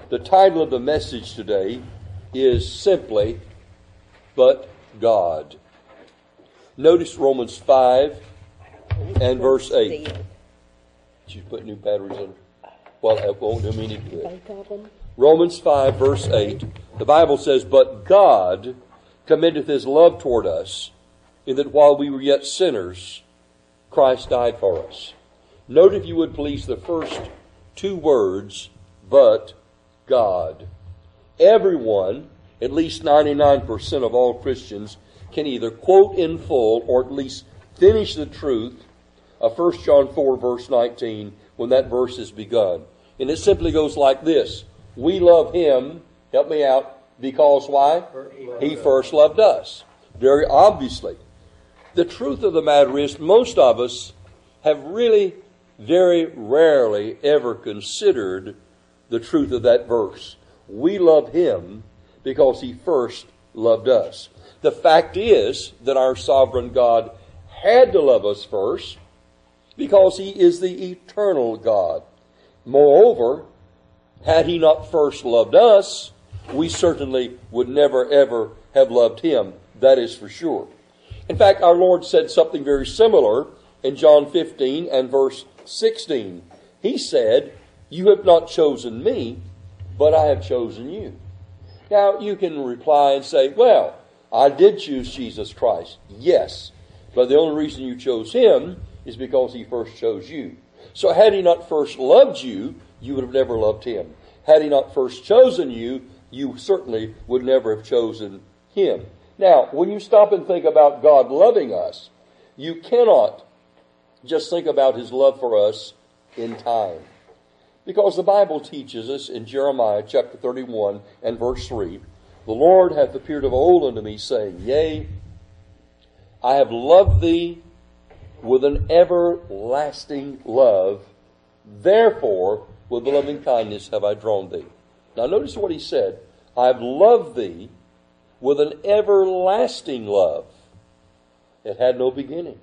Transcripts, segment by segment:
The title of the message today is simply, But God. Notice Romans 5 and verse 8. Did you put new batteries in? Well, that won't do me any good. Romans 5 verse 8. The Bible says, But God commendeth his love toward us, in that while we were yet sinners, Christ died for us. Note, if you would please, the first two words, but God. Everyone, at least 99% of all Christians, can either quote in full or at least finish the truth of 1 John 4 verse 19 when that verse is begun. And it simply goes like this. We love him, help me out, because why? He first loved us. Very obviously. The truth of the matter is, most of us have really very rarely ever considered the truth of that verse. We love him because he first loved us. The fact is that our sovereign God had to love us first because he is the eternal God. Moreover, had he not first loved us, we certainly would never ever have loved him. That is for sure. In fact, our Lord said something very similar in John 15 and verse 16. He said, You have not chosen me, but I have chosen you. Now, you can reply and say, well, I did choose Jesus Christ. Yes, but the only reason you chose him is because he first chose you. So had he not first loved you, you would have never loved him. Had he not first chosen you, you certainly would never have chosen him. Now, when you stop and think about God loving us, you cannot just think about his love for us in time. Because the Bible teaches us in Jeremiah chapter 31 and verse 3, The Lord hath appeared of old unto me, saying, Yea, I have loved thee with an everlasting love, therefore with the loving kindness have I drawn thee. Now notice what he said. I have loved thee with an everlasting love. It had no beginning.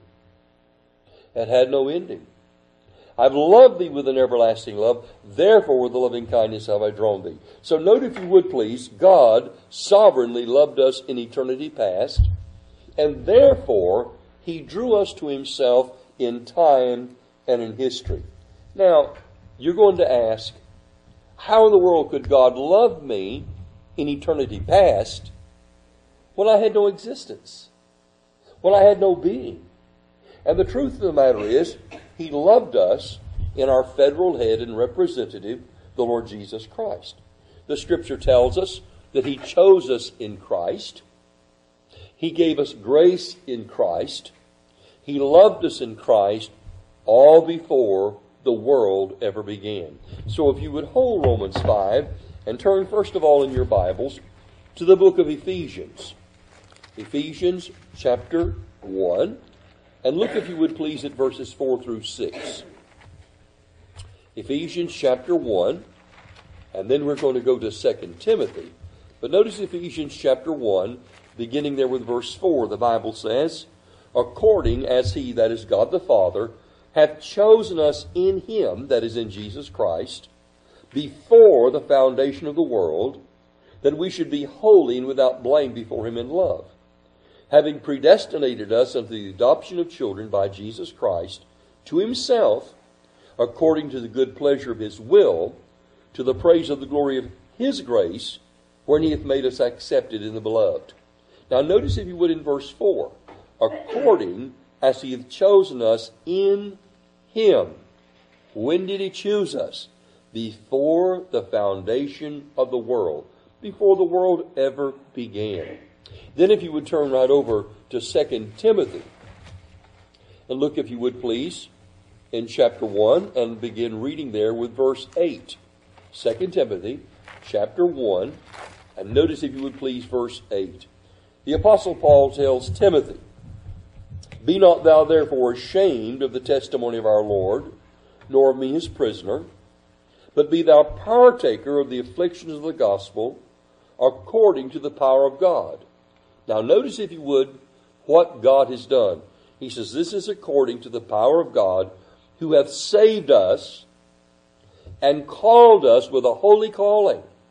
It had no ending. I've loved thee with an everlasting love, therefore with the loving kindness have I drawn thee. So note, if you would please, God sovereignly loved us in eternity past, and therefore he drew us to himself in time and in history. Now, you're going to ask, how in the world could God love me in eternity past when I had no existence, when I had no being? And the truth of the matter is, he loved us in our federal head and representative, the Lord Jesus Christ. The Scripture tells us that he chose us in Christ. He gave us grace in Christ. He loved us in Christ all before the world ever began. So if you would hold Romans 5 and turn first of all in your Bibles to the book of Ephesians. Ephesians chapter 1. And look, if you would please, at verses 4 through 6. Ephesians chapter 1. And then we're going to go to 2 Timothy. But notice Ephesians chapter 1, beginning there with verse 4. The Bible says, According as he, that is God the Father, hath chosen us in him, that is in Jesus Christ, before the foundation of the world, that we should be holy and without blame before him in love, having predestinated us unto the adoption of children by Jesus Christ to himself, according to the good pleasure of his will, to the praise of the glory of his grace, wherein he hath made us accepted in the beloved. Now notice, if you would, in verse 4, according as he hath chosen us in him. When did he choose us? Before the foundation of the world, before the world ever began. Then if you would turn right over to 2 Timothy, and look, if you would please, in chapter 1, and begin reading there with verse 8. 2 Timothy, chapter 1, and notice, if you would please, verse 8. The Apostle Paul tells Timothy, Be not thou therefore ashamed of the testimony of our Lord, nor of me his prisoner, but be thou partaker of the afflictions of the gospel, according to the power of God. Now notice, if you would, what God has done. He says, this is according to the power of God, who hath saved us and called us with a holy calling.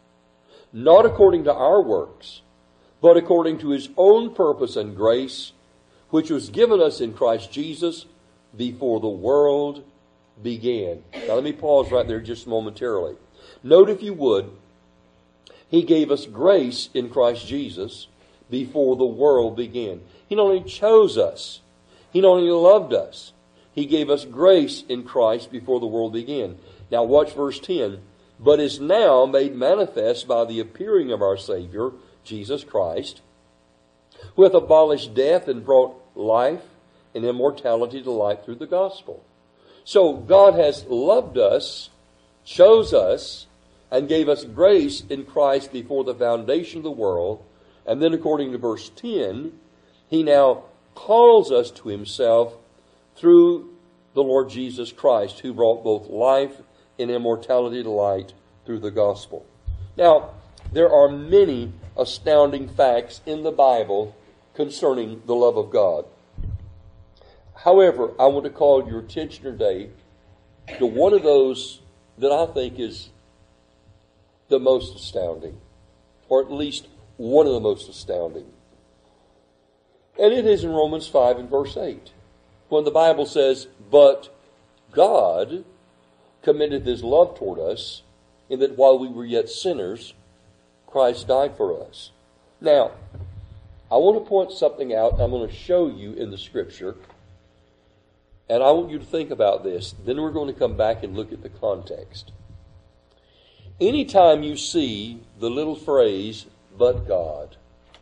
not according to our works, but according to his own purpose and grace, which was given us in Christ Jesus before the world began. Now let me pause right there just momentarily. Note, if you would, he gave us grace in Christ Jesus before the world began. He not only chose us, he not only loved us, he gave us grace in Christ before the world began. Now watch verse 10. But is now made manifest by the appearing of our Savior, Jesus Christ, who hath abolished death and brought life and immortality to light through the gospel. So God has loved us, chose us, and gave us grace in Christ before the foundation of the world. And then according to verse 10, he now calls us to himself through the Lord Jesus Christ, who brought both life and immortality to light through the gospel. Now, there are many astounding facts in the Bible concerning the love of God. However, I want to call your attention today to one of those that I think is the most astounding, or at least one of the most astounding. And it is in Romans 5 and verse 8, when the Bible says, "But God commended his love toward us, in that while we were yet sinners, Christ died for us." Now, I want to point something out. I'm going to show you in the Scripture. And I want you to think about this. Then we're going to come back and look at the context. Anytime you see the little phrase, "but God,"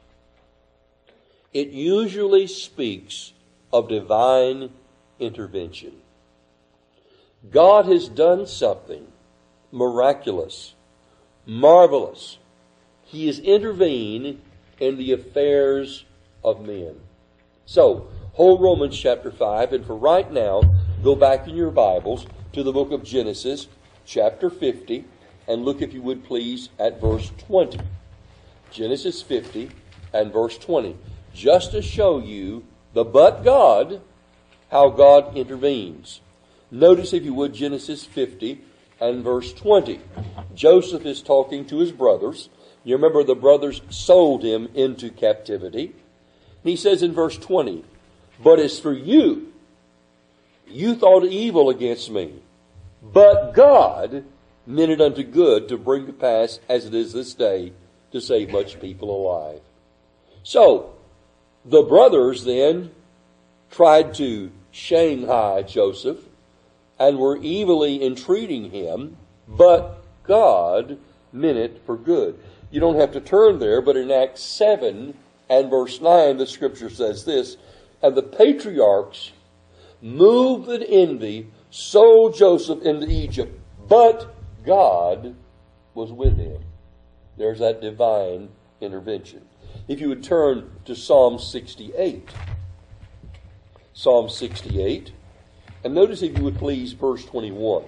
it usually speaks of divine intervention. God has done something miraculous, marvelous. He has intervened in the affairs of men. So, hold Romans chapter 5, and for right now, go back in your Bibles to the book of Genesis, chapter 50, and look, if you would please, at verse 20. Genesis 50 and verse 20. Just to show you the "but God," how God intervenes. Notice, if you would, Genesis 50 and verse 20. Joseph is talking to his brothers. You remember the brothers sold him into captivity. And he says in verse 20, "But as for you, you thought evil against me, but God meant it unto good to bring to pass, as it is this day, to save much people alive." So, the brothers then tried to shanghai Joseph and were evilly entreating him, but God meant it for good. You don't have to turn there, but in Acts 7 and verse 9, the Scripture says this, "And the patriarchs, moved with envy, sold Joseph into Egypt, but God was with him." There's that divine intervention. If you would turn to Psalm 68. Psalm 68. And notice, if you would please, verse 21.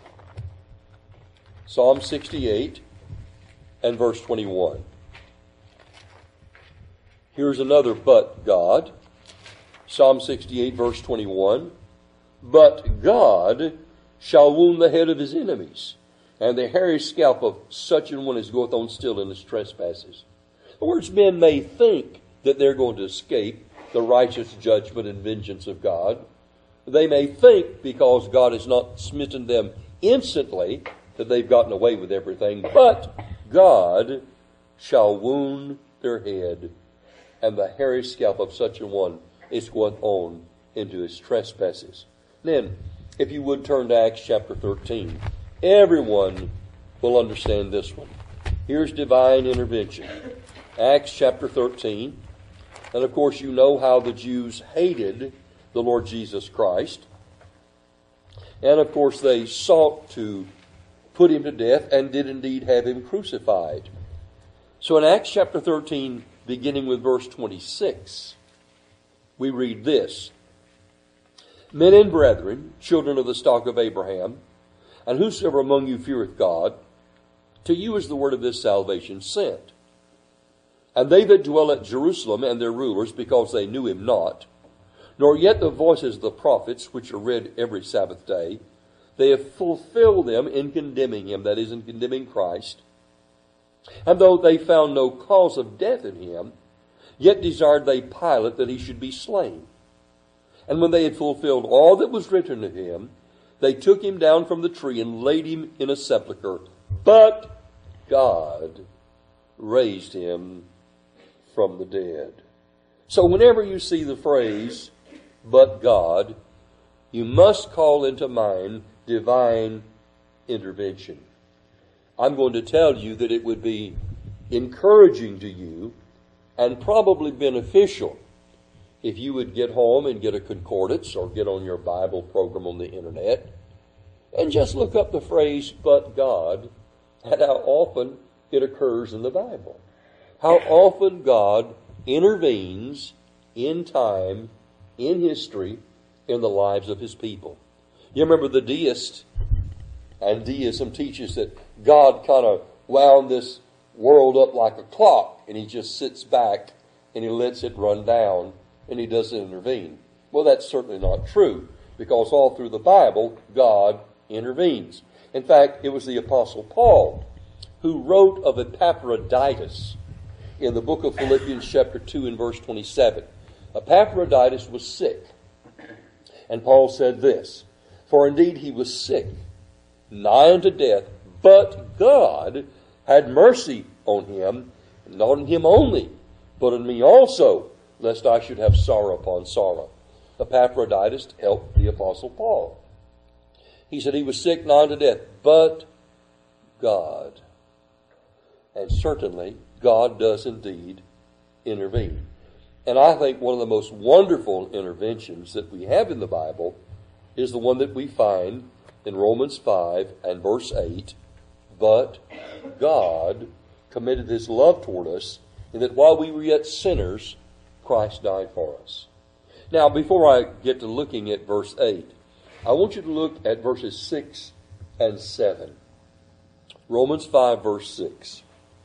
Psalm 68 and verse 21. Here's another "but God." Psalm 68, verse 21. "But God shall wound the head of his enemies, and the hairy scalp of such an one as goeth on still in his trespasses." In other words, men may think that they're going to escape the righteous judgment and vengeance of God. They may think, because God has not smitten them instantly, that they've gotten away with everything. But God shall wound their head, and the hairy scalp of such a one is going on into his trespasses. Then, if you would turn to Acts chapter 13, everyone will understand this one. Here's divine intervention. Acts chapter 13. And of course, you know how the Jews hated the Lord Jesus Christ. And of course, they sought to put him to death and did indeed have him crucified. So in Acts chapter 13, beginning with verse 26, we read this: "Men and brethren, children of the stock of Abraham, and whosoever among you feareth God, to you is the word of this salvation sent. And they that dwell at Jerusalem and their rulers, because they knew him not, nor yet the voices of the prophets, which are read every Sabbath day, they have fulfilled them in condemning him," that is, in condemning Christ, And though they found no cause of death in him, yet desired they Pilate that he should be slain. And when they had fulfilled all that was written of him, they took him down from the tree and laid him in a sepulchre. But God raised him from the dead. So whenever you see the phrase, but God, you must call into mind divine intervention. I'm going to tell you that it would be encouraging to you and probably beneficial if you would get home and get a concordance or get on your Bible program on the internet and just look up the phrase, but God, and how often it occurs in the Bible. How often God intervenes in time, in history, in the lives of his people. You remember the deist, and deism teaches that God kind of wound this world up like a clock, and he just sits back and he lets it run down and he doesn't intervene. Well, that's certainly not true, because all through the Bible, God intervenes. In fact, it was the Apostle Paul who wrote of Epaphroditus in the book of Philippians chapter 2 and verse 27. Epaphroditus was sick. And Paul said this, for indeed he was sick, nigh unto death, but God had mercy on him, not on him only, but on me also, lest I should have sorrow upon sorrow. Epaphroditus helped the Apostle Paul. He said he was sick nigh unto death, but God. And certainly, God does indeed intervene. And I think one of the most wonderful interventions that we have in the Bible is the one that we find in Romans 5 and verse 8. But God committed his love toward us, in that while we were yet sinners, Christ died for us. Now, before I get to looking at verse 8, I want you to look at verses 6 and 7. Romans 5 verse 6.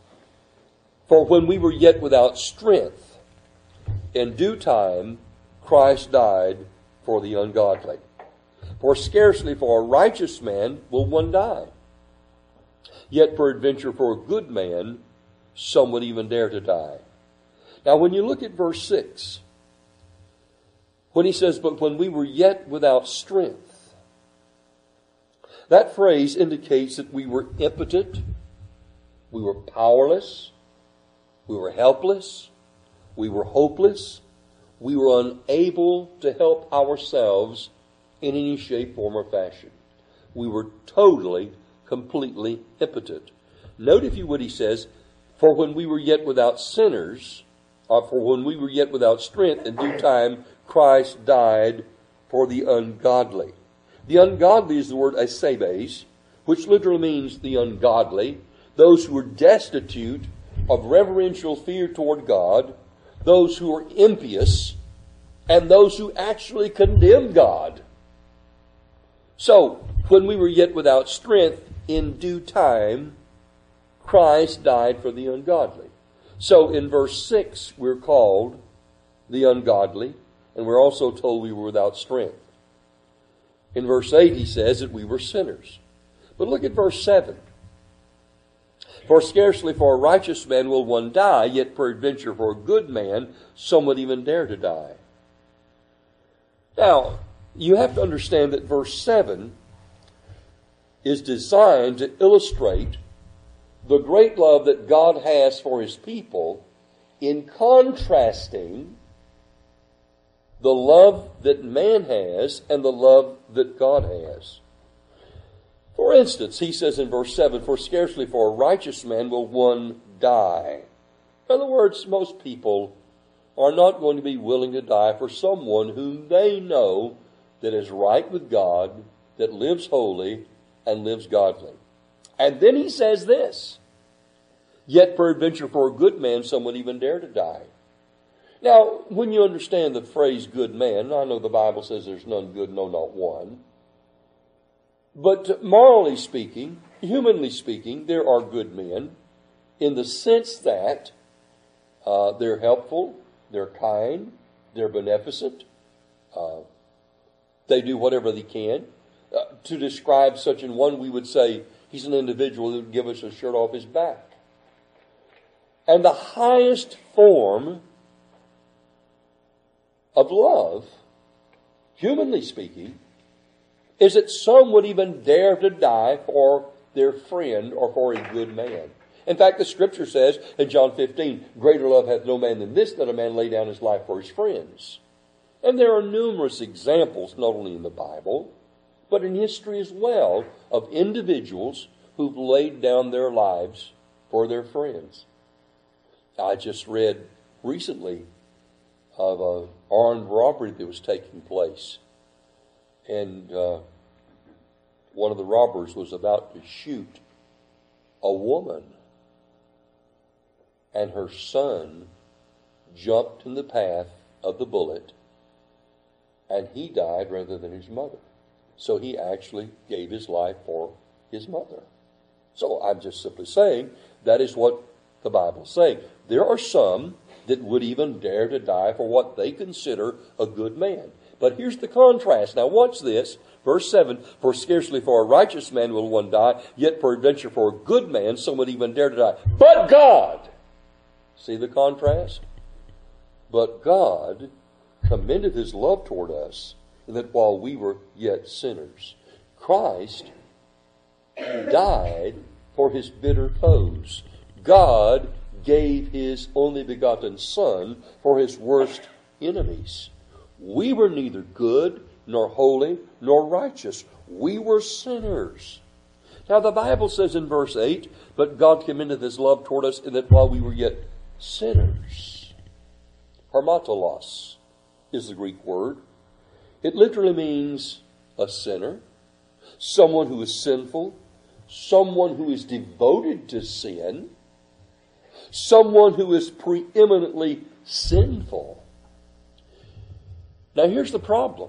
For when we were yet without strength, in due time Christ died for the ungodly. For scarcely for a righteous man will one die. Yet peradventure for a good man, some would even dare to die. Now when you look at verse 6, when he says, but when we were yet without strength, that phrase indicates that we were impotent, we were powerless, we were helpless, we were hopeless, we were unable to help ourselves in any shape, form, or fashion. We were totally, completely impotent. Note, if you would, he says, for when we were yet without sinners, or for when we were yet without strength, in due time Christ died for the ungodly. The ungodly is the word asebes, which literally means the ungodly, those who are destitute of reverential fear toward God, those who are impious, and those who actually condemn God. So, when we were yet without strength, in due time, Christ died for the ungodly. So, in verse 6, we're called the ungodly, and we're also told we were without strength. In verse 8, he says that we were sinners. But look at verse 7. For scarcely for a righteous man will one die, yet peradventure for a good man some would even dare to die. Now, you have to understand that verse 7 is designed to illustrate the great love that God has for his people in contrasting the love that man has and the love that God has. For instance, he says in verse 7, for scarcely for a righteous man will one die. In other words, most people are not going to be willing to die for someone whom they know that is right with God, that lives holy, and lives godly. And then he says this, yet peradventure for a good man some would even dare to die. Now, when you understand the phrase good man, I know the Bible says there's none good, no, not one. But morally speaking, humanly speaking, there are good men in the sense that they're helpful, they're kind, they're beneficent, they do whatever they can. To describe such an one, we would say he's an individual who would give us a shirt off his back. And the highest form of love, humanly speaking, is that some would even dare to die for their friend or for a good man. In fact, the Scripture says in John 15, greater love hath no man than this, that a man lay down his life for his friends. And there are numerous examples, not only in the Bible, but in history as well, of individuals who've laid down their lives for their friends. I just read recently of an armed robbery that was taking place. And one of the robbers was about to shoot a woman. And her son jumped in the path of the bullet, and he died rather than his mother. So he actually gave his life for his mother. So I'm just simply saying that is what the Bible's saying. There are some that would even dare to die for what they consider a good man. But here's the contrast. Now watch this. Verse 7, for scarcely for a righteous man will one die, yet peradventure for a good man some would even dare to die. But God, see the contrast? But God commendeth his love toward us, that while we were yet sinners, Christ died for his bitter foes. God gave his only begotten Son for his worst enemies. We were neither good, nor holy, nor righteous. We were sinners. Now the Bible says in verse 8, but God commendeth his love toward us, in that while we were yet sinners. Harmatolos is the Greek word. It literally means a sinner, someone who is sinful, someone who is devoted to sin, someone who is preeminently sinful. Now here's the problem.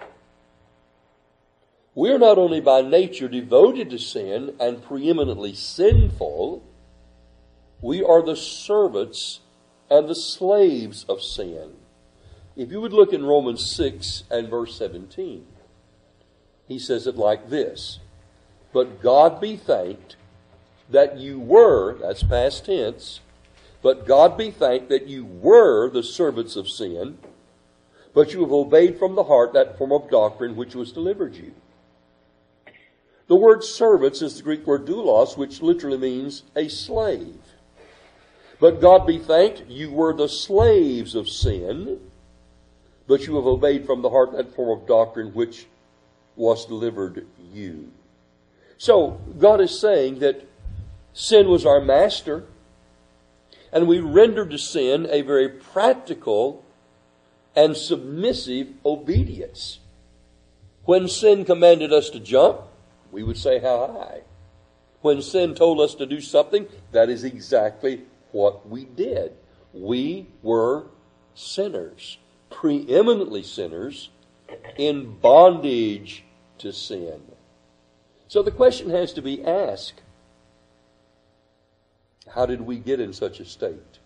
We're not only by nature devoted to sin and preeminently sinful, we are the servants and the slaves of sin. If you would look in Romans 6 and verse 17, he says it like this, but God be thanked that you were, that's past tense, but God be thanked that you were the servants of sin, but you have obeyed from the heart that form of doctrine which was delivered you. The word servants is the Greek word doulos, which literally means a slave. But God be thanked, you were the slaves of sin, but you have obeyed from the heart that form of doctrine which was delivered you. So God is saying that sin was our master, and we rendered to sin a very practical and submissive obedience. When sin commanded us to jump, we would say, how high? When sin told us to do something, that is exactly what we did. We were sinners, preeminently sinners, in bondage to sin. So the question has to be asked, how did we get in such a state?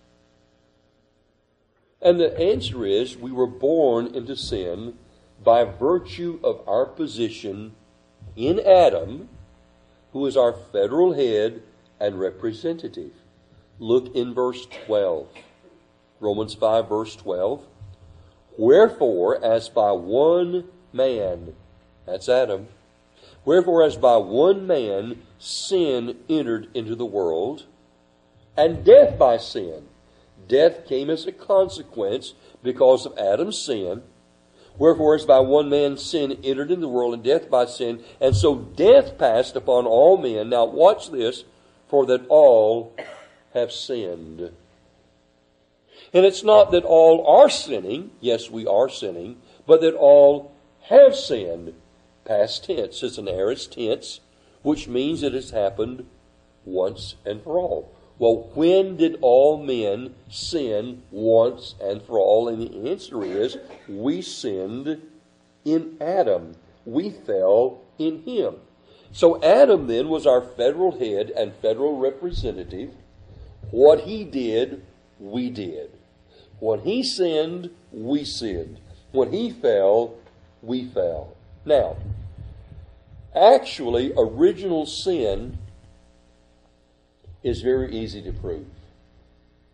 And the answer is, we were born into sin by virtue of our position in Adam, who is our federal head and representative. Look in verse 12. Romans 5 verse 12. Wherefore, as by one man, that's Adam, wherefore as by one man sin entered into the world, and death by sin. Death came as a consequence because of Adam's sin. Wherefore, as by one man sin entered into the world, and death by sin, and so death passed upon all men. Now watch this, for that all have sinned. And it's not that all are sinning, yes, we are sinning, but that all have sinned. Past tense is an aorist tense, which means it has happened once and for all. Well, when did all men sin once and for all? And the answer is, we sinned in Adam. We fell in him. So Adam then was our federal head and federal representative. What he did, we did. When he sinned, we sinned. When he fell, we fell. Now, actually, original sin is very easy to prove.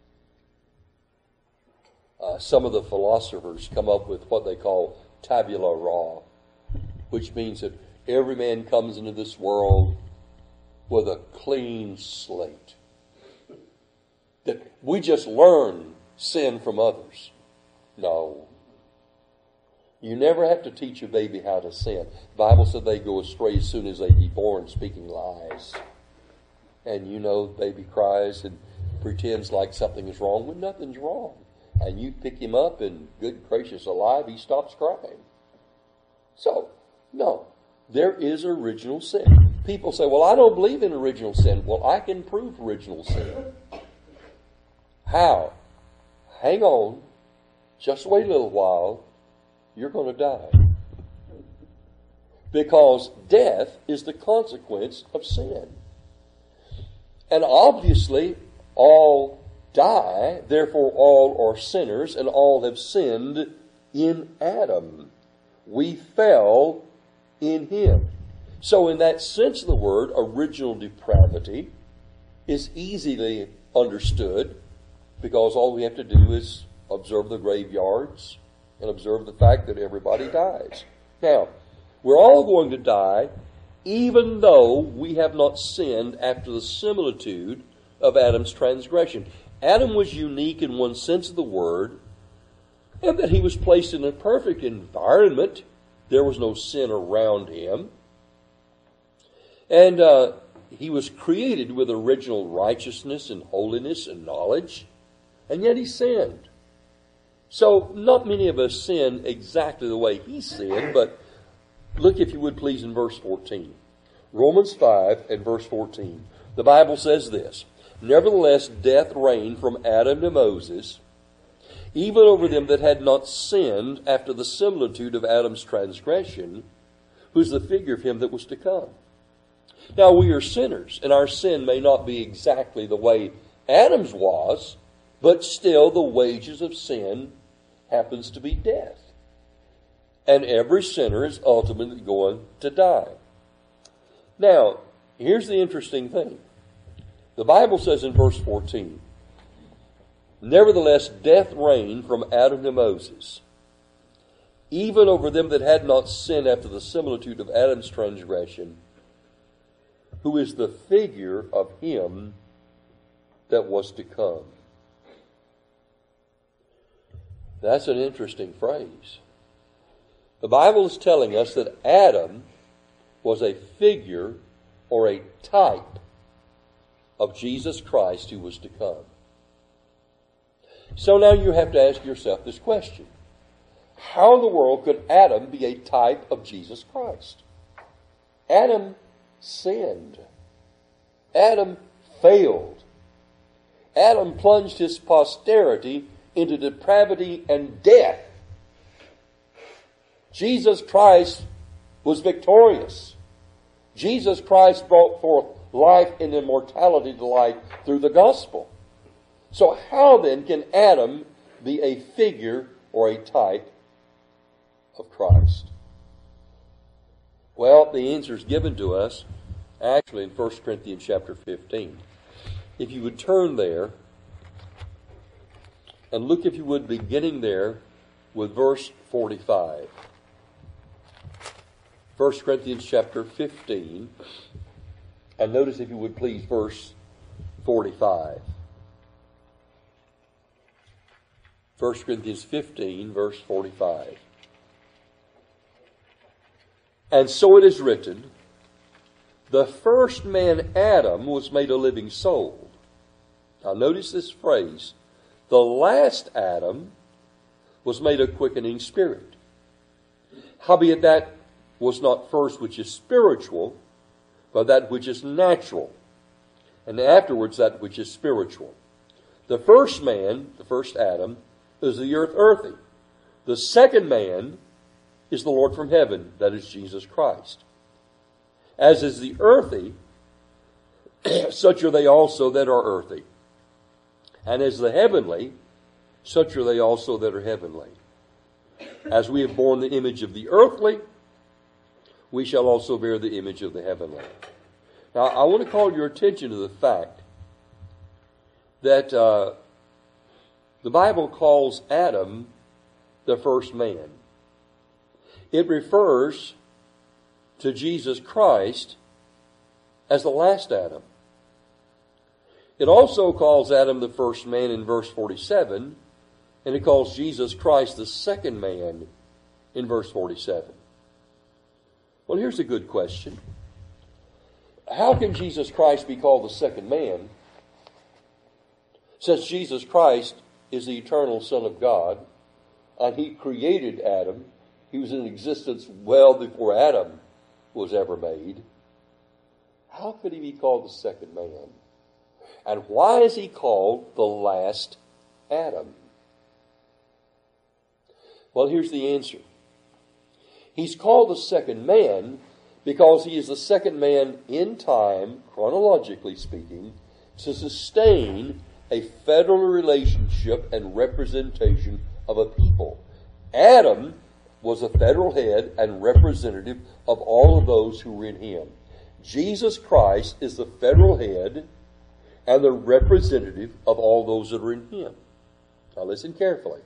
some of the philosophers come up with what they call tabula rasa, which means that every man comes into this world with a clean slate. That we just learn sin from others. No. You never have to teach a baby how to sin. The Bible said they go astray as soon as they be born, speaking lies. And you know, the baby cries and pretends like something is wrong when nothing's wrong. And you pick him up and, good gracious alive, he stops crying. So, no, there is original sin. People say, well, I don't believe in original sin. Well, I can prove original sin. How? Hang on. Just wait a little while. You're going to die. Because death is the consequence of sin. And obviously, all die, therefore all are sinners, and all have sinned in Adam. We fell in him. So in that sense of the word, original depravity is easily understood, because all we have to do is observe the graveyards and observe the fact that everybody dies. Now, we're all going to die, even though we have not sinned after the similitude of Adam's transgression. Adam was unique in one sense of the word, and that he was placed in a perfect environment. There was no sin around him. And he was created with original righteousness and holiness and knowledge, and yet he sinned. So not many of us sin exactly the way he sinned, but look, if you would please, in verse 14. Romans 5 and verse 14. The Bible says this, "Nevertheless death reigned from Adam to Moses, even over them that had not sinned after the similitude of Adam's transgression, who's the figure of him that was to come." Now we are sinners, and our sin may not be exactly the way Adam's was, but still the wages of sin happens to be death. And every sinner is ultimately going to die. Now, here's the interesting thing. The Bible says in verse 14, "Nevertheless death reigned from Adam to Moses, even over them that had not sinned after the similitude of Adam's transgression, who is the figure of him that was to come." That's an interesting phrase. The Bible is telling us that Adam was a figure or a type of Jesus Christ who was to come. So now you have to ask yourself this question. How in the world could Adam be a type of Jesus Christ? Adam sinned. Adam failed. Adam plunged his posterity into depravity and death. Jesus Christ was victorious. Jesus Christ brought forth life and immortality to life through the gospel. So how then can Adam be a figure or a type of Christ? Well, the answer is given to us actually in 1 Corinthians chapter 15. If you would turn there and look, if you would, beginning there with verse 45. 1 Corinthians chapter 15. And notice, if you would please, verse 45. 1 Corinthians 15, verse 45. "And so it is written, the first man Adam was made a living soul." Now notice this phrase. "The last Adam was made a quickening spirit. Howbeit that was not first which is spiritual, but that which is natural, and afterwards that which is spiritual. The first man, the first Adam, is the earthy. The second man is the Lord from heaven, that is Jesus Christ. As is the earthy, such are they also that are earthy. And as the heavenly, such are they also that are heavenly. As we have borne the image of the earthly, we shall also bear the image of the heavenly." Now, I want to call your attention to the fact that The Bible calls Adam the first man. It refers to Jesus Christ as the last Adam. It also calls Adam the first man in verse 47, and it calls Jesus Christ the second man in verse 47. Well, here's a good question. How can Jesus Christ be called the second man, since Jesus Christ is the eternal Son of God, and He created Adam? He was in existence well before Adam was ever made. How could He be called the second man? And why is He called the last Adam? Well, here's the answer. He's called the second man because He is the second man in time, chronologically speaking, to sustain a federal relationship and representation of a people. Adam was a federal head and representative of all of those who were in Him. Jesus Christ is the federal head and the representative of all those that are in Him. Now listen carefully.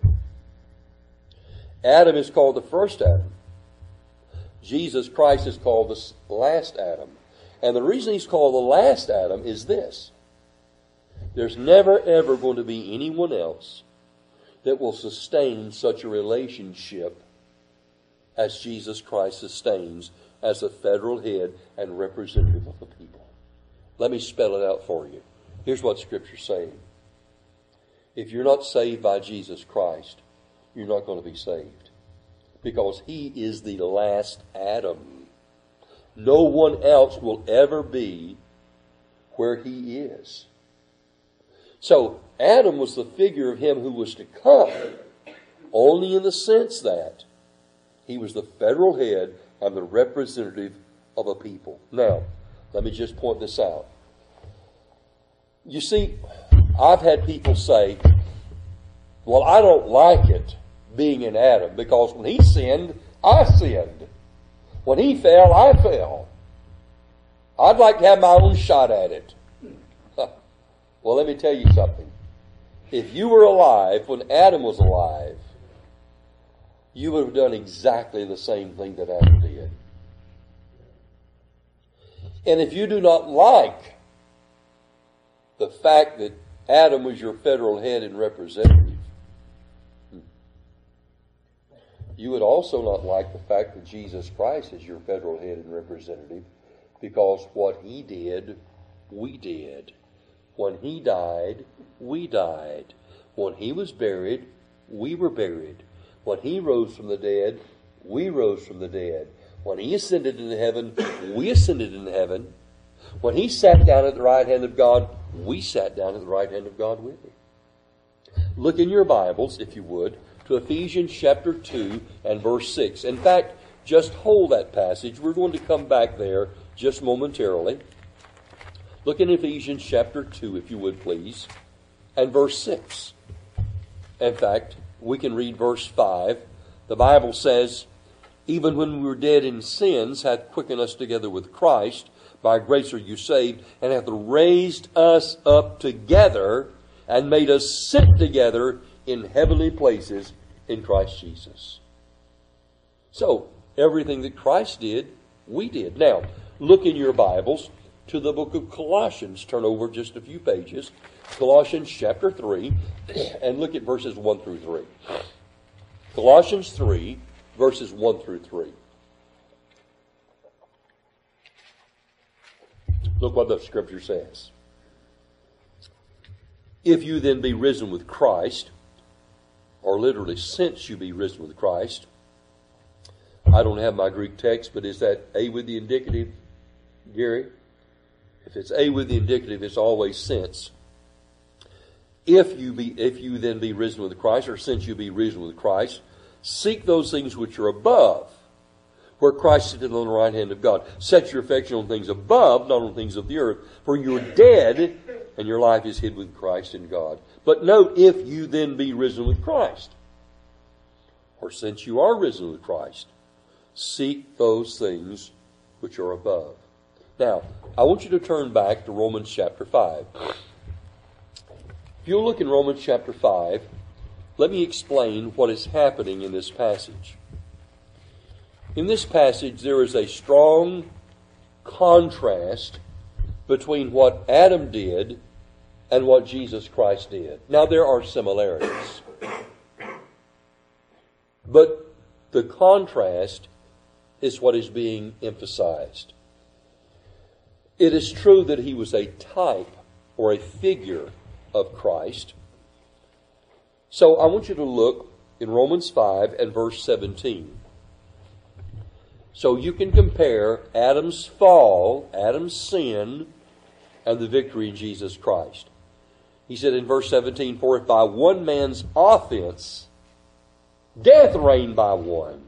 Adam is called the first Adam. Jesus Christ is called the last Adam. And the reason He's called the last Adam is this. There's never ever going to be anyone else that will sustain such a relationship as Jesus Christ sustains as the federal head and representative of the people. Let me spell it out for you. Here's what Scripture's saying. If you're not saved by Jesus Christ, you're not going to be saved. Because He is the last Adam. No one else will ever be where He is. So, Adam was the figure of Him who was to come, only in the sense that he was the federal head and the representative of a people. Now, let me just point this out. You see, I've had people say, well, I don't like it being in Adam because when he sinned, I sinned. When he fell, I fell. I'd like to have my own shot at it. Well, let me tell you something. If you were alive when Adam was alive, you would have done exactly the same thing that Adam did. And if you do not like the fact that Adam was your federal head and representative, you would also not like the fact that Jesus Christ is your federal head and representative, because what He did, we did. When He died, we died. When He was buried, we were buried. When He rose from the dead, we rose from the dead. When He ascended into heaven, we ascended into heaven. When He sat down at the right hand of God, we sat down at the right hand of God with Him. Look in your Bibles, if you would, to Ephesians chapter 2 and verse 6. In fact, just hold that passage. We're going to come back there just momentarily. Look in Ephesians chapter 2, if you would please, and verse 6. In fact, we can read verse 5. The Bible says, even when we were dead in sins, hath quickened us together with Christ. By grace are you saved, and hath raised us up together, and made us sit together in heavenly places in Christ Jesus. So, everything that Christ did, we did. Now, look in your Bibles to the book of Colossians. Turn over just a few pages. Colossians chapter 3, and look at verses 1 through 3. Colossians 3, verses 1 through 3. Look what the Scripture says. If you then be risen with Christ, or literally since you be risen with Christ, I don't have my Greek text, but is that A with the indicative, Gary? If it's A with the indicative, it's always since. If you then be risen with Christ, or since you be risen with Christ, seek those things which are above, where Christ sitteth on the right hand of God. Set your affection on things above, not on things of the earth. For you are dead, and your life is hid with Christ in God. But note, if you then be risen with Christ, or since you are risen with Christ, seek those things which are above. Now, I want you to turn back to Romans chapter 5. If you'll look in Romans chapter 5 let me explain what is happening in this passage. In this passage, there is a strong contrast between what Adam did and what Jesus Christ did. Now, there are similarities, but the contrast is what is being emphasized. It is true that he was a type or a figure of Christ. So I want you to look in Romans 5 and verse 17. So you can compare Adam's fall, Adam's sin, and the victory in Jesus Christ. He said in verse 17, "For if by one man's offense death reigned by one,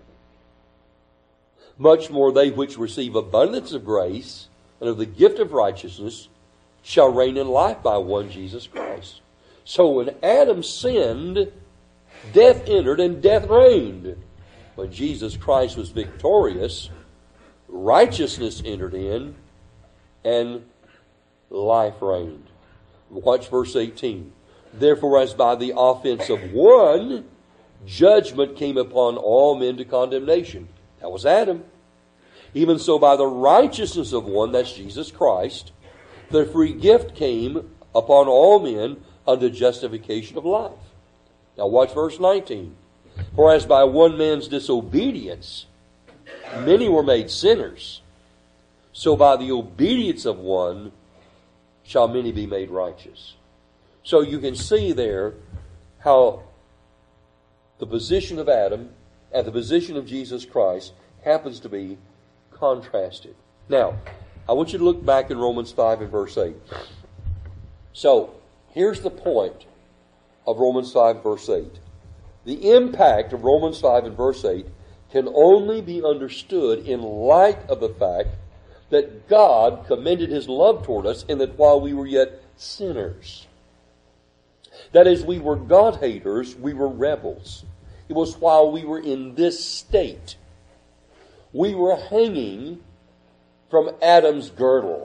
much more they which receive abundance of grace and of the gift of righteousness shall reign in life by one Jesus Christ." So when Adam sinned, death entered and death reigned. When Jesus Christ was victorious, righteousness entered in and life reigned. Watch verse 18. "Therefore, as by the offense of one, judgment came upon all men to condemnation." That was Adam. "Even so by the righteousness of one," that's Jesus Christ, "the free gift came upon all men unto justification of life." Now watch verse 19. "For as by one man's disobedience many were made sinners, so by the obedience of one shall many be made righteous." So you can see there how the position of Adam and the position of Jesus Christ happens to be contrasted. Now, I want you to look back in Romans 5 and verse 8. So, here's the point of Romans 5 verse 8. The impact of Romans 5 and verse 8 can only be understood in light of the fact that God commended His love toward us in that while we were yet sinners, that is, we were God-haters, we were rebels. It was while we were in this state, we were hanging from Adam's girdle.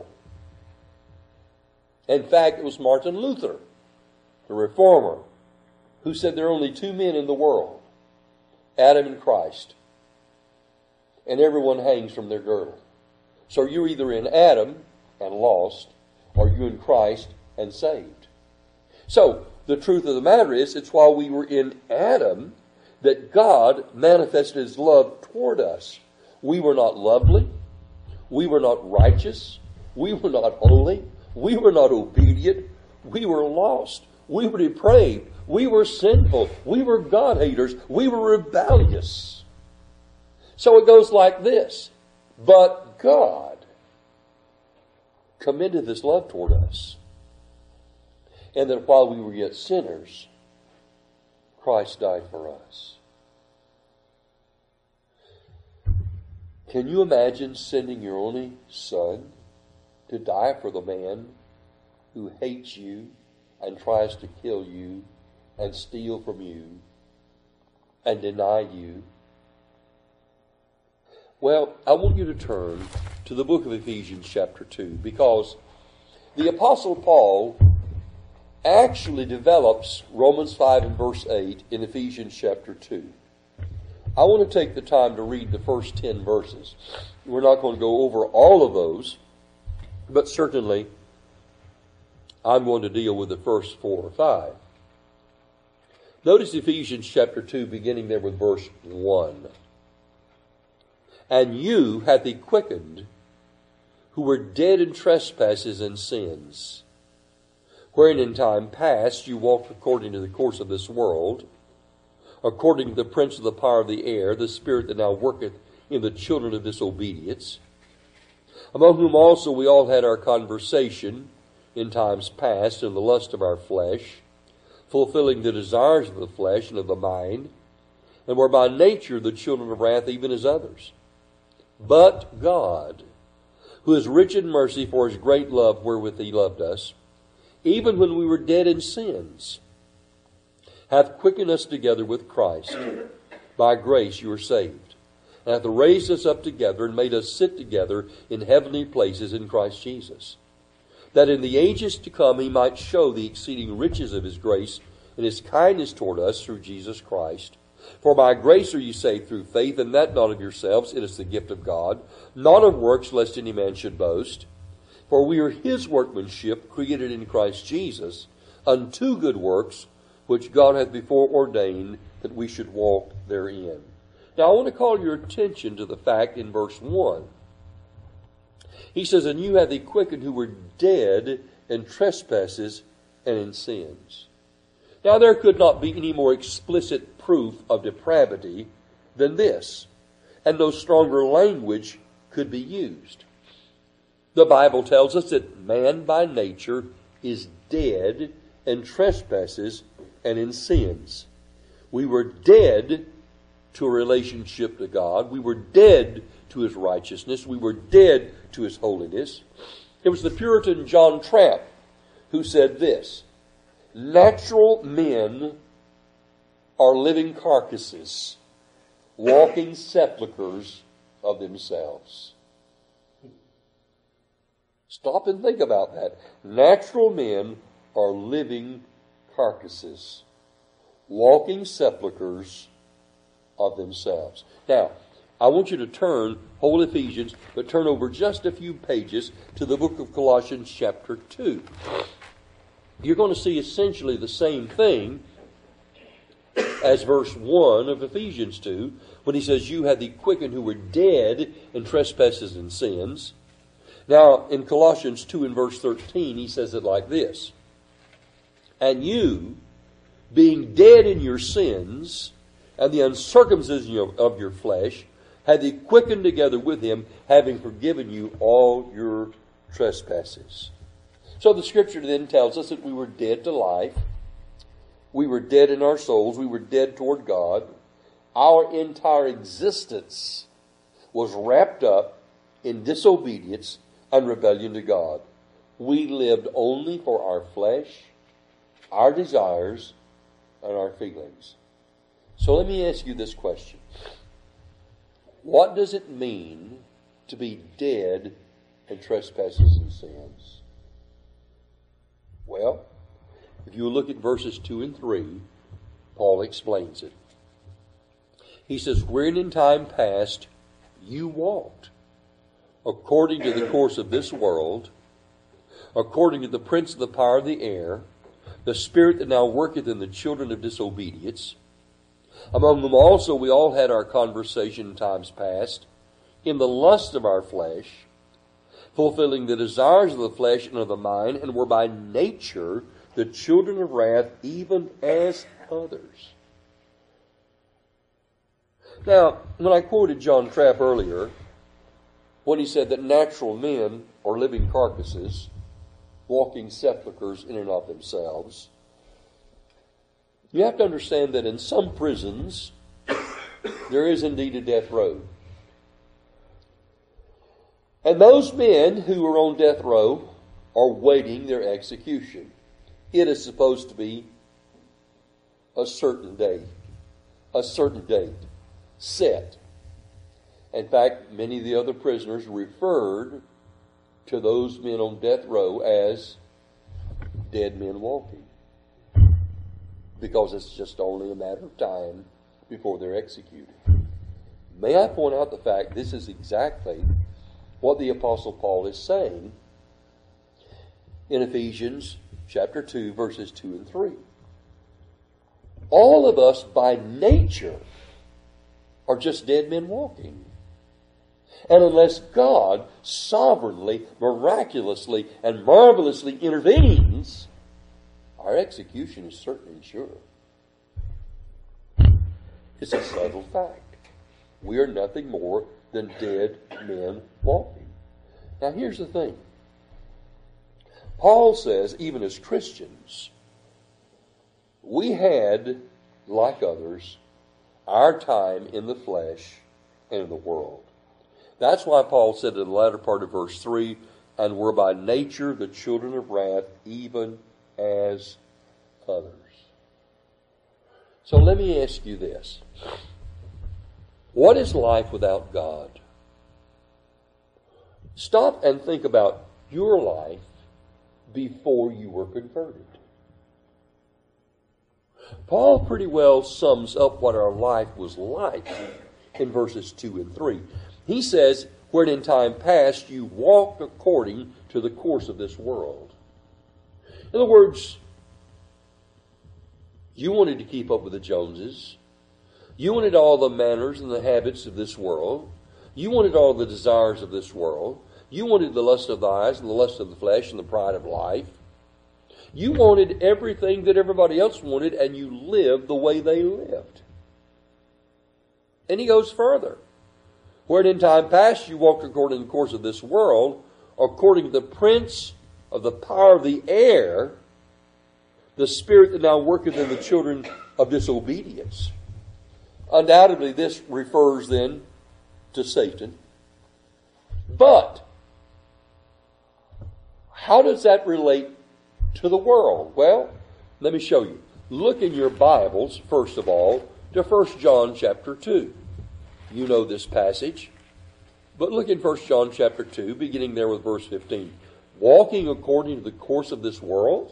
In fact, it was Martin Luther, the reformer, who said there are only two men in the world, Adam and Christ. And everyone hangs from their girdle. So you're either in Adam and lost, or you're in Christ and saved. So the truth of the matter is, it's while we were in Adam that God manifested His love toward us. We were not lovely. We were not righteous. We were not holy. We were not obedient. We were lost. We were depraved. We were sinful. We were God-haters. We were rebellious. So it goes like this. But God commended His love toward us, and that while we were yet sinners, Christ died for us. Can you imagine sending your only son to die for the man who hates you and tries to kill you and steal from you and deny you? Well, I want you to turn to the book of Ephesians chapter 2, because the Apostle Paul actually develops Romans 5 and verse 8 in Ephesians chapter 2. I want to take the time to read the first 10 verses. We're not going to go over all of those, but certainly I'm going to deal with the first 4 or 5. Notice Ephesians chapter 2, beginning there with verse 1. "And you hath He quickened, who were dead in trespasses and sins, wherein in time past you walked according to the course of this world, according to the prince of the power of the air, the spirit that now worketh in the children of disobedience, among whom also we all had our conversation in times past in the lust of our flesh, fulfilling the desires of the flesh and of the mind, and were by nature the children of wrath even as others. But God, who is rich in mercy for His great love wherewith He loved us, even when we were dead in sins, hath quickened us together with Christ. By grace you are saved, and hath raised us up together and made us sit together in heavenly places in Christ Jesus, that in the ages to come He might show the exceeding riches of His grace and His kindness toward us through Jesus Christ. For by grace are ye saved through faith, and that not of yourselves, it is the gift of God, not of works, lest any man should boast. For we are His workmanship, created in Christ Jesus, unto good works, which God hath before ordained that we should walk therein. Now I want to call your attention to the fact in verse 1. He says, and you have He quickened who were dead in trespasses and in sins. Now there could not be any more explicit proof of depravity than this, and no stronger language could be used. The Bible tells us that man by nature is dead in trespasses and in sins. We were dead to a relationship to God. We were dead to His righteousness. We were dead to His holiness. It was the Puritan John Trapp who said this: natural men are living carcasses, walking sepulchres of themselves. Stop and think about that. Natural men are living carcasses, walking sepulchres of themselves. Now, I want you to turn, whole Ephesians, but turn over just a few pages to the book of Colossians chapter 2. You're going to see essentially the same thing as verse 1 of Ephesians 2, when he says, you have He quickened who were dead in trespasses and sins. Now, in Colossians 2 and verse 13, he says it like this: and you, being dead in your sins and the uncircumcision of your flesh, hath He quickened together with Him, having forgiven you all your trespasses. So the Scripture then tells us that we were dead to life. We were dead in our souls. We were dead toward God. Our entire existence was wrapped up in disobedience and rebellion to God. We lived only for our flesh, our desires, and our feelings. So let me ask you this question. What does it mean to be dead in trespasses and sins? Well, if you look at verses 2 and 3, Paul explains it. He says, wherein in time past you walked, according to the course of this world, according to the prince of the power of the air, the spirit that now worketh in the children of disobedience. Among them also we all had our conversation in times past, in the lust of our flesh, fulfilling the desires of the flesh and of the mind, and were by nature the children of wrath, even as others. Now, when I quoted John Trapp earlier, when he said that natural men are living carcasses, walking sepulchres in and of themselves, you have to understand that in some prisons, there is indeed a death row. And those men who are on death row are waiting their execution. It is supposed to be a certain date set. In fact, many of the other prisoners referred to those men on death row as dead men walking, because it's just only a matter of time before they're executed. May I point out the fact this is exactly what the Apostle Paul is saying in Ephesians chapter 2, verses 2 and 3. All of us by nature are just dead men walking. And unless God sovereignly, miraculously, and marvelously intervenes, our execution is certain and sure. It's a settled fact. We are nothing more than dead men walking. Now here's the thing. Paul says, even as Christians, we had, like others, our time in the flesh and in the world. That's why Paul said in the latter part of verse 3, and were by nature the children of wrath, even as others. So let me ask you this. What is life without God? Stop and think about your life before you were converted. Paul pretty well sums up what our life was like in verses 2 and 3. He says, "Wherein in time past you walked according to the course of this world." In other words, you wanted to keep up with the Joneses. You wanted all the manners and the habits of this world. You wanted all the desires of this world. You wanted the lust of the eyes and the lust of the flesh and the pride of life. You wanted everything that everybody else wanted, and you lived the way they lived. And he goes further. "Wherein in time past you walked according to the course of this world, according to the prince of the power of the air, the spirit that now worketh in the children of disobedience." Undoubtedly, this refers then to Satan. But how does that relate to the world? Well, let me show you. Look in your Bibles, first of all, to 1 John chapter 2. You know this passage. But look in 1 John chapter 2, beginning there with verse 15. Walking according to the course of this world.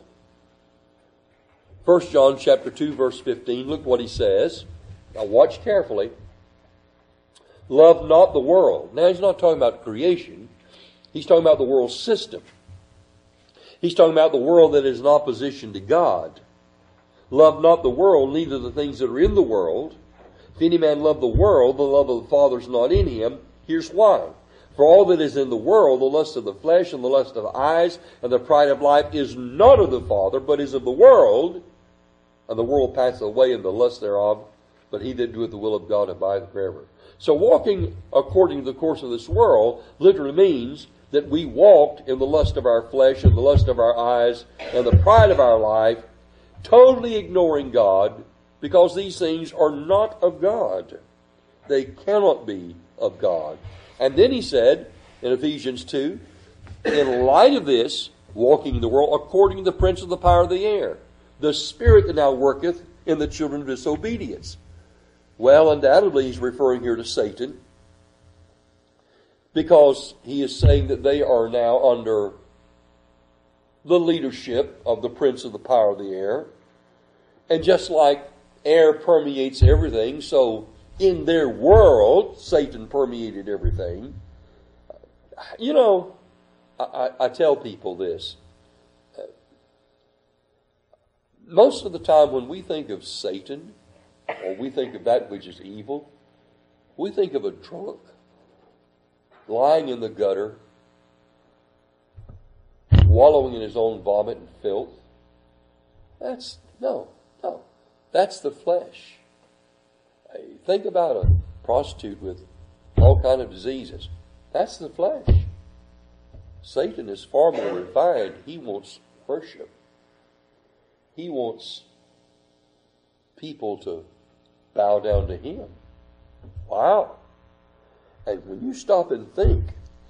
1 John chapter 2, verse 15. Look what he says. Now watch carefully. "Love not the world." Now he's not talking about creation. He's talking about the world system. He's talking about the world that is in opposition to God. "Love not the world, neither the things that are in the world. If any man love the world, the love of the Father is not in him." Here's why. "For all that is in the world, the lust of the flesh and the lust of the eyes and the pride of life is not of the Father, but is of the world. And the world passeth away and the lust thereof, but he that doeth the will of God abideth forever." So walking according to the course of this world literally means that we walked in the lust of our flesh and the lust of our eyes and the pride of our life, totally ignoring God, because these things are not of God. They cannot be of God. And then he said in Ephesians 2, in light of this, walking in the world according to the prince of the power of the air, the spirit that now worketh in the children of disobedience. Well, undoubtedly he's referring here to Satan, because he is saying that they are now under the leadership of the prince of the power of the air. And just like air permeates everything, so in their world, Satan permeated everything. You know, I tell people this. Most of the time when we think of Satan, or we think of that which is evil, we think of a drunk lying in the gutter, wallowing in his own vomit and filth. No. That's the flesh. Think about a prostitute with all kinds of diseases. That's the flesh. Satan is far more refined. He wants worship. He wants people to bow down to him. Wow. And when you stop and think,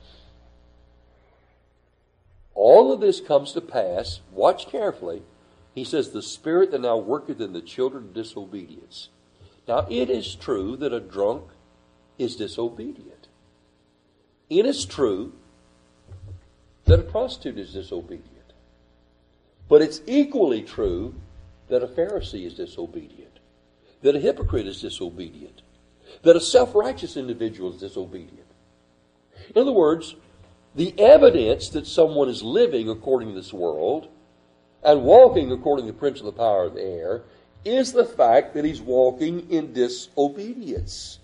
all of this comes to pass. Watch carefully. He says, "The spirit that now worketh in the children of disobedience." Now, it is true that a drunk is disobedient. It is true that a prostitute is disobedient. But it's equally true that a Pharisee is disobedient, that a hypocrite is disobedient, that a self-righteous individual is disobedient. In other words, the evidence that someone is living according to this world and walking according to the prince of the power of the air is the fact that he's walking in disobedience.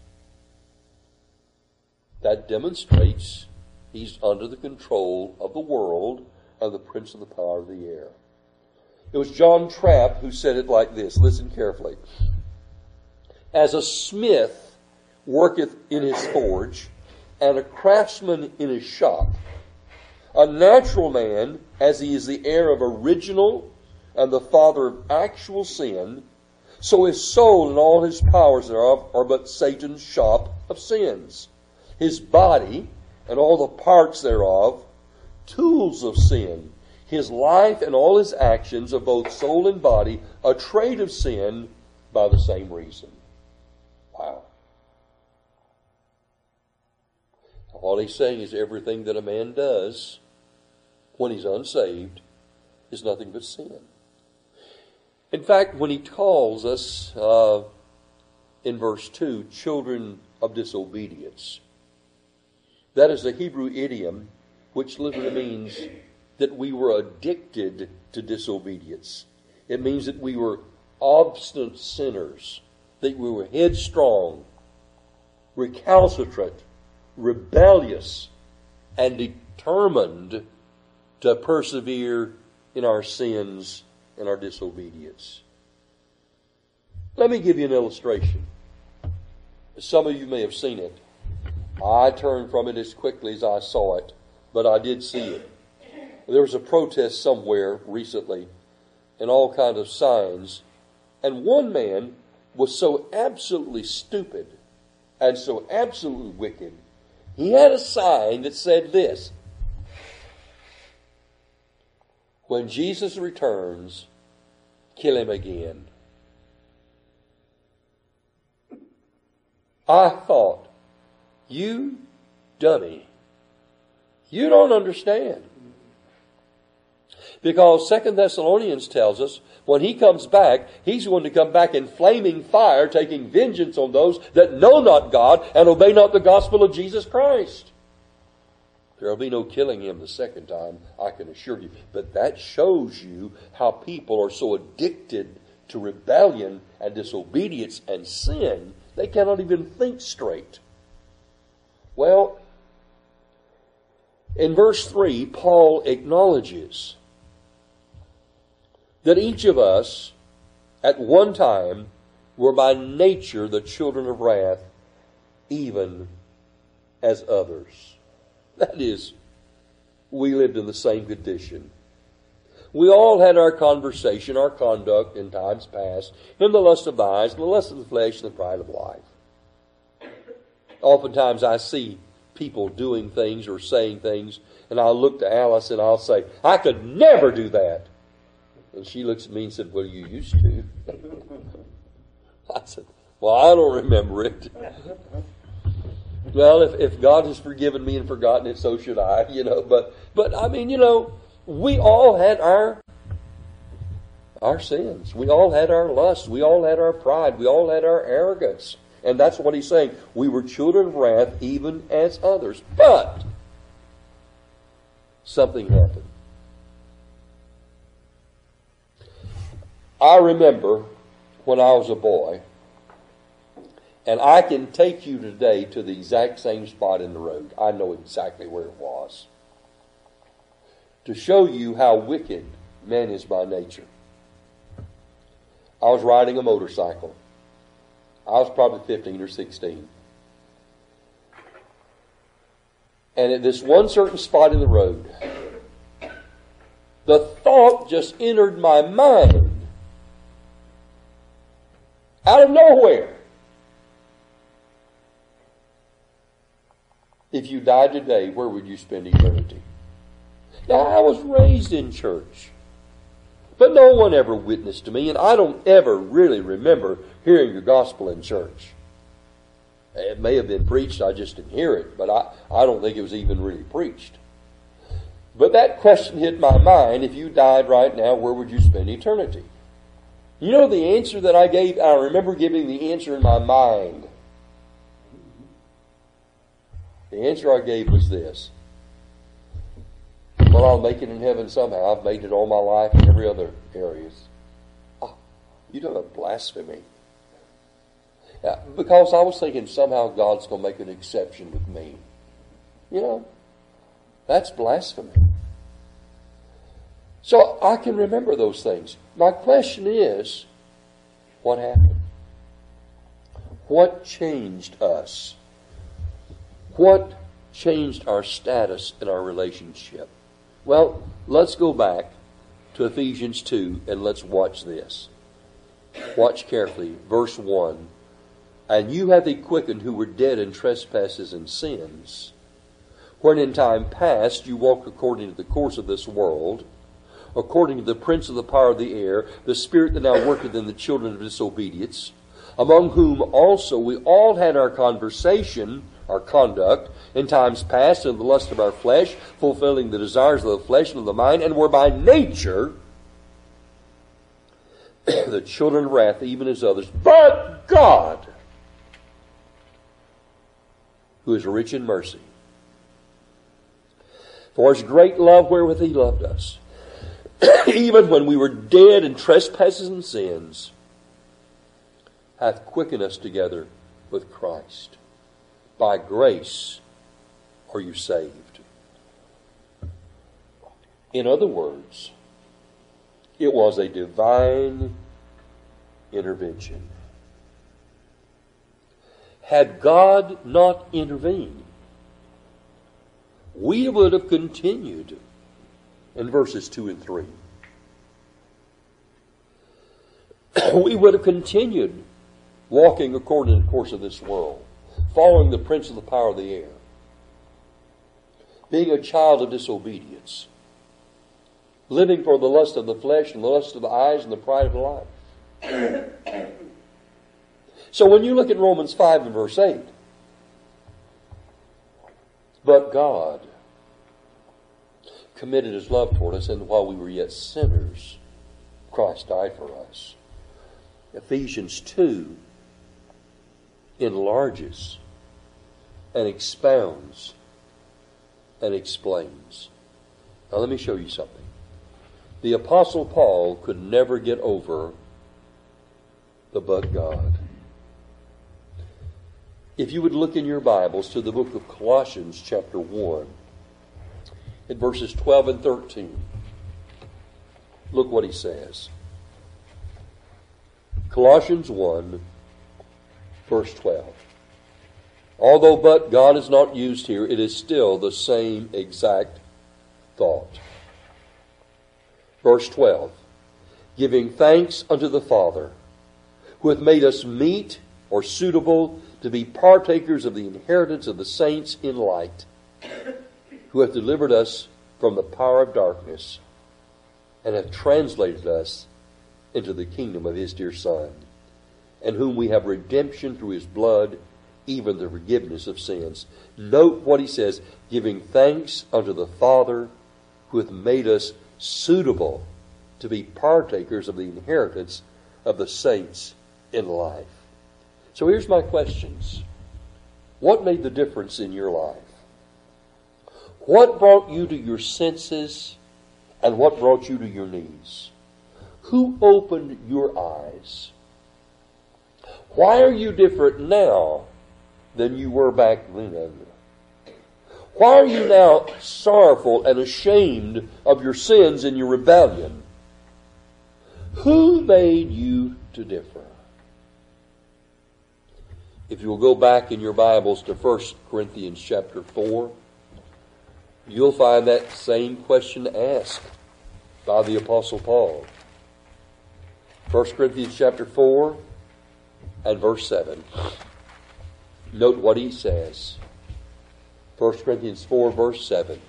That demonstrates he's under the control of the world and the prince of the power of the air. It was John Trapp who said it like this. Listen carefully. "As a smith worketh in his forge, and a craftsman in his shop, a natural man, as he is the heir of original and the father of actual sin, so his soul and all his powers thereof are but Satan's shop of sins. His body and all the parts thereof, tools of sin. His life and all his actions of both soul and body, a trade of sin by the same reason." Wow. All he's saying is everything that a man does when he's unsaved is nothing but sin. In fact, when he calls us in verse 2, children of disobedience, that is a Hebrew idiom which literally means that we were addicted to disobedience. It means that we were obstinate sinners, that we were headstrong, recalcitrant, rebellious, and determined to persevere in our sins and our disobedience. Let me give you an illustration. Some of you may have seen it. I turned from it as quickly as I saw it, but I did see it. There was a protest somewhere recently, and all kinds of signs, and one man was so absolutely stupid and so absolutely wicked, he had a sign that said this: "When Jesus returns, kill him again." I thought, you dummy, you don't understand. Because 2 Thessalonians tells us, when he comes back, he's going to come back in flaming fire, taking vengeance on those that know not God and obey not the gospel of Jesus Christ. There will be no killing him the second time, I can assure you. But that shows you how people are so addicted to rebellion and disobedience and sin, they cannot even think straight. Well, in verse 3, Paul acknowledges that each of us at one time were by nature the children of wrath, even as others. That is, we lived in the same condition. We all had our conversation, our conduct in times past, in the lust of the eyes, the lust of the flesh, and the pride of life. Oftentimes I see people doing things or saying things, and I'll look to Alice and I'll say, "I could never do that." And she looks at me and said, "Well, you used to." I said, "Well, I don't remember it." Well, if God has forgiven me and forgotten it, so should I, But I mean, we all had our sins. We all had our lusts. We all had our pride. We all had our arrogance. And that's what he's saying. We were children of wrath even as others. But something happened. I remember when I was a boy, and I can take you today to the exact same spot in the road. I know exactly where it was. To show you how wicked man is by nature. I was riding a motorcycle. I was probably 15 or 16. And at this one certain spot in the road, the thought just entered my mind. Out of nowhere. If you died today, where would you spend eternity? Now, I was raised in church, but no one ever witnessed to me, and I don't ever really remember hearing the gospel in church. It may have been preached, I just didn't hear it, but I don't think it was even really preached. But that question hit my mind: if you died right now, where would you spend eternity? You know the answer that I gave? I remember giving the answer in my mind. The answer I gave was this: well, I'll make it in heaven somehow. I've made it all my life in every other areas. Oh, you don't have blasphemy. Yeah, because I was thinking somehow God's going to make an exception with me. That's blasphemy. So I can remember those things. My question is, what happened? What changed us? What changed our status in our relationship? Well, let's go back to Ephesians 2 and let's watch this. Watch carefully. Verse 1. "And you hath he quickened who were dead in trespasses and sins, when in time past you walked according to the course of this world, according to the prince of the power of the air, the spirit that now worketh in the children of disobedience, among whom also we all had our conversation," our conduct, "in times past in the lust of our flesh, fulfilling the desires of the flesh and of the mind, and were by nature the children of wrath, even as others, but God, who is rich in mercy, for his great love wherewith he loved us, even when we were dead in trespasses and sins, hath quickened us together with Christ. By grace are you saved. In other words, it was a divine intervention. Had God not intervened, we would have continued in verses 2 and 3. We would have continued walking according to the course of this world, following the prince of the power of the air, being a child of disobedience, living for the lust of the flesh and the lust of the eyes and the pride of life. So when you look at Romans 5 and verse 8, but God committed his love toward us, and while we were yet sinners, Christ died for us. Ephesians 2 enlarges and expounds and explains. Now let me show you something. The Apostle Paul could never get over the but God. If you would look in your Bibles to the book of Colossians chapter 1, in verses 12 and 13, look what he says. Colossians 1, verse 12. Although but God is not used here, it is still the same exact thought. Verse 12. Giving thanks unto the Father, who hath made us meet or suitable to be partakers of the inheritance of the saints in light, who hath delivered us from the power of darkness, and hath translated us into the kingdom of his dear Son, and whom we have redemption through his blood, even the forgiveness of sins. Note what he says, giving thanks unto the Father, who hath made us suitable to be partakers of the inheritance of the saints in life. So here's my questions. What made the difference in your life? What brought you to your senses, and what brought you to your knees? Who opened your eyes? Why are you different now than you were back then? Why are you now sorrowful and ashamed of your sins and your rebellion? Who made you to differ? If you'll go back in your Bibles to 1 Corinthians chapter 4, you'll find that same question asked by the Apostle Paul. 1 Corinthians chapter 4 and verse 7. Note what he says. 1 Corinthians 4 verse 7.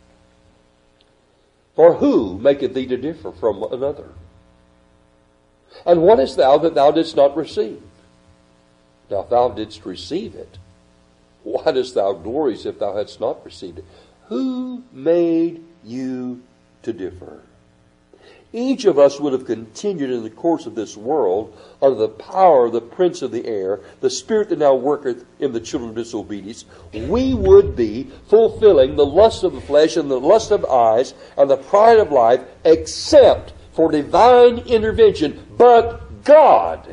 For who maketh thee to differ from another? And what is thou that thou didst not receive? Now if thou didst receive it, why dost thou glory if thou hadst not received it? Who made you to differ? Each of us would have continued in the course of this world under the power of the prince of the air, the spirit that now worketh in the children of disobedience. We would be fulfilling the lust of the flesh and the lust of the eyes and the pride of life, except for divine intervention. But God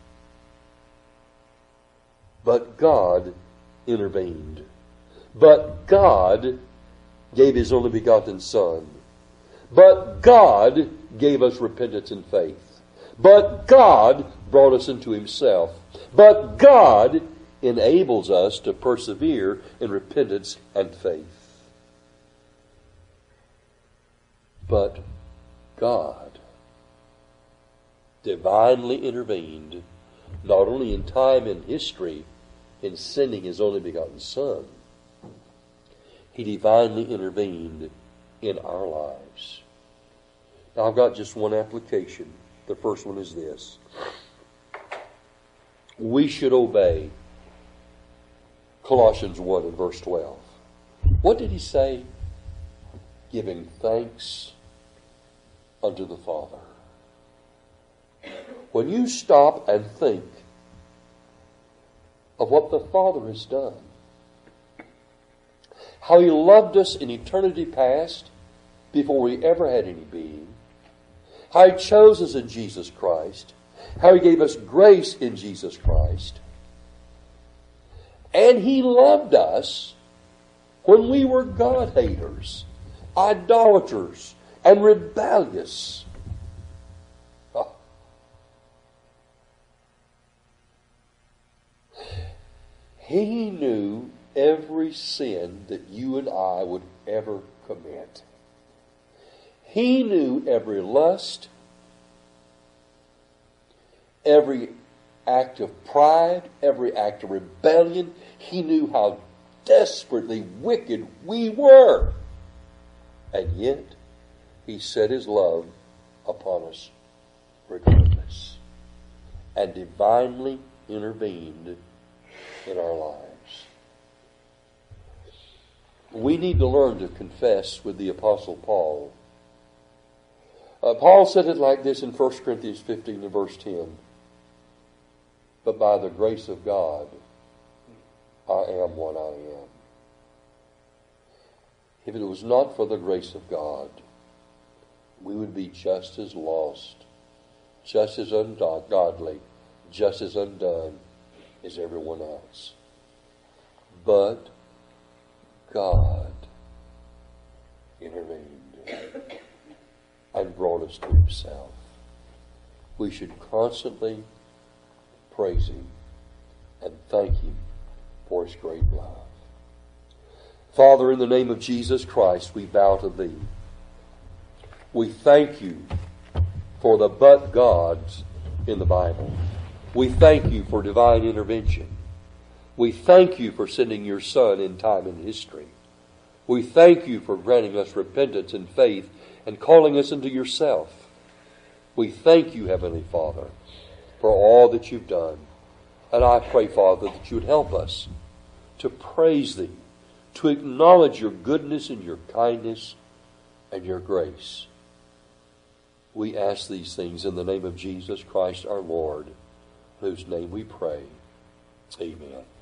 intervened. But God gave his only begotten Son. But God gave us repentance and faith. But God brought us into himself. But God enables us to persevere in repentance and faith. But God divinely intervened, not only in time and history, in sending his only begotten Son. He divinely intervened in our lives. Now I've got just one application. The first one is this. We should obey Colossians 1 and verse 12. What did he say? Giving thanks unto the Father. When you stop and think of what the Father has done, how He loved us in eternity past before we ever had any being, how He chose us in Jesus Christ, how He gave us grace in Jesus Christ, and He loved us when we were God-haters, idolaters, and rebellious. Oh. He knew every sin that you and I would ever commit. He knew every lust, every act of pride, every act of rebellion. He knew how desperately wicked we were. And yet, He set His love upon us regardless, and divinely intervened in our lives. We need to learn to confess with the Apostle Paul. Paul said it like this in 1 Corinthians 15 and verse 10. But by the grace of God, I am what I am. If it was not for the grace of God, we would be just as lost, just as ungodly, just as undone as everyone else. But God intervened and brought us to Himself. We should constantly praise Him and thank Him for His great love. Father, in the name of Jesus Christ, we bow to Thee. We thank You for the but gods in the Bible. We thank You for divine intervention. We thank You for sending Your Son in time and history. We thank You for granting us repentance and faith and calling us into Yourself. We thank You, Heavenly Father, for all that You've done. And I pray, Father, that You would help us to praise Thee, to acknowledge Your goodness and Your kindness and Your grace. We ask these things in the name of Jesus Christ our Lord, in whose name we pray. Amen.